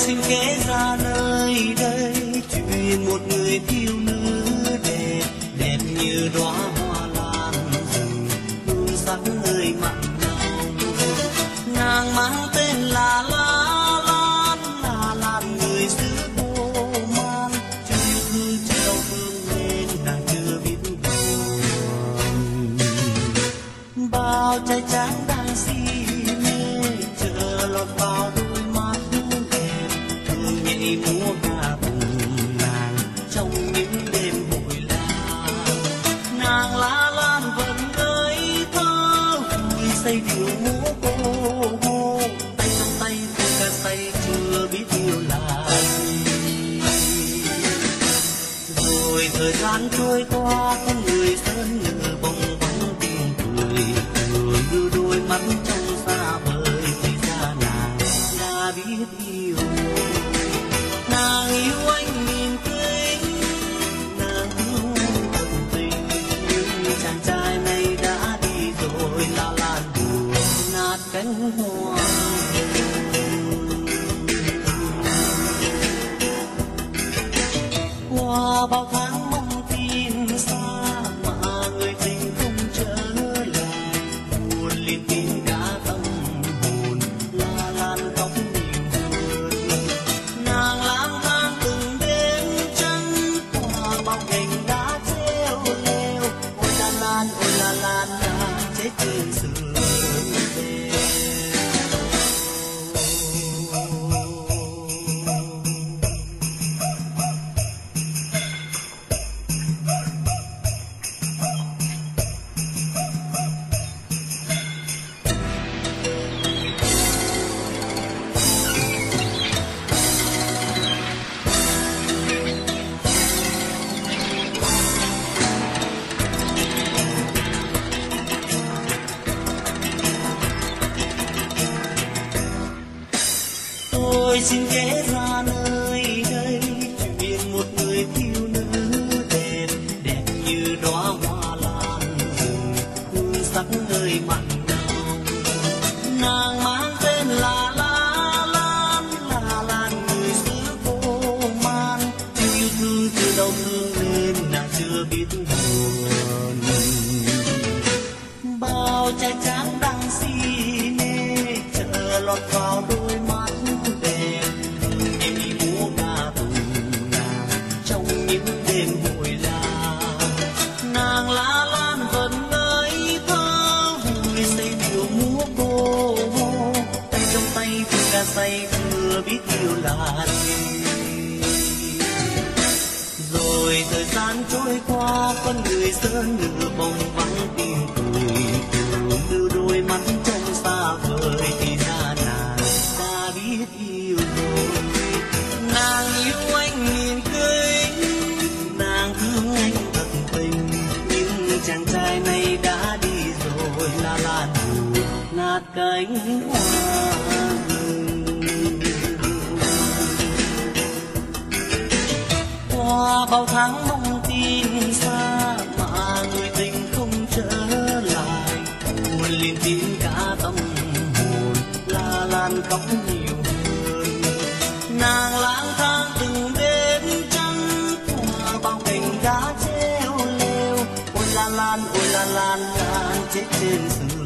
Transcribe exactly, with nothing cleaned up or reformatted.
xin kể ra nơi đây chuyện một người thiếu nữ đẹp, đẹp như đóa hoa lan rừng, hương sắc người mặn nồng. Nàng mang tên là La Lan, La Lan người xứ Ô Man. Chưa yêu thương chưa đau thương nên nàng chưa biết buồn. Bao trai tráng đang si mê chờ lọt vào đôi mắt đẹp, thương nhảy múa ca cùng nàng trong những đêm hội làng. Nàng La Lan vẫn ngây thơ vui say điệu múa cô hô, tay trong tay cô ca say chưa biết yêu là gì. Rồi thời gian trôi qua con người sơn nhờ bồng bóng tiếng cười, cười như đôi mắt trong xa vời thì ra nàng đã biết yêu. Nàng yêu anh nhìn kính, nàng thương anh thật tình, nhưng chàng trai này đã đi rồi. La Lan buồn nát cánh hoa. Qua bao tháng mong tin xa mà người tình không trở lại, buồn liên tin cả tâm hồn. La Lan khóc nhiều hơn, nàng lang thang từng đêm trắng qua bao cành đá treo leo. Ôi La Lan, ôi La Lan, nàng chết trên sườn đèo. Tôi xin kể ra nơi đây chuyện một người thiếu nữ đẹp, đẹp như đóa hoa lan rừng, hương sắc người mặn nồng. Nàng mang tên là La Lan, La Lan người xứ Ô Man. Chưa yêu thương chưa đau thương nên nàng chưa biết buồn. Bao trai tráng đang si mê chờ lọt vào đôi mắt đẹp, thương nhảy múa ca cùng nàng trong những đêm hội làng. Nàng La Lan vẫn ngây thơ vui say điệu múa cô hô, tay trong tay thương ca say chưa biết yêu là gì. Rồi thời gian trôi qua con người sơn nửa bồng vắng tiếng cười, cười như đôi mắt trong xa vời thì ra nàng đã biết yêu rồi. Nàng yêu anh nhìn kính, nàng thương anh thật tình, nhưng chàng trai này đã đi rồi. La Lan buồn nát cánh hoa rừng. Qua bao tháng mong tin xa mà người tình không trở lại, buồn liên tin cả tâm hồn. La Lan khóc nhiều hơn, nàng lang thang từng đêm trắng qua bao cành đá treo leo. Ôi La Lan, ôi La Lan, nàng chết trên sườn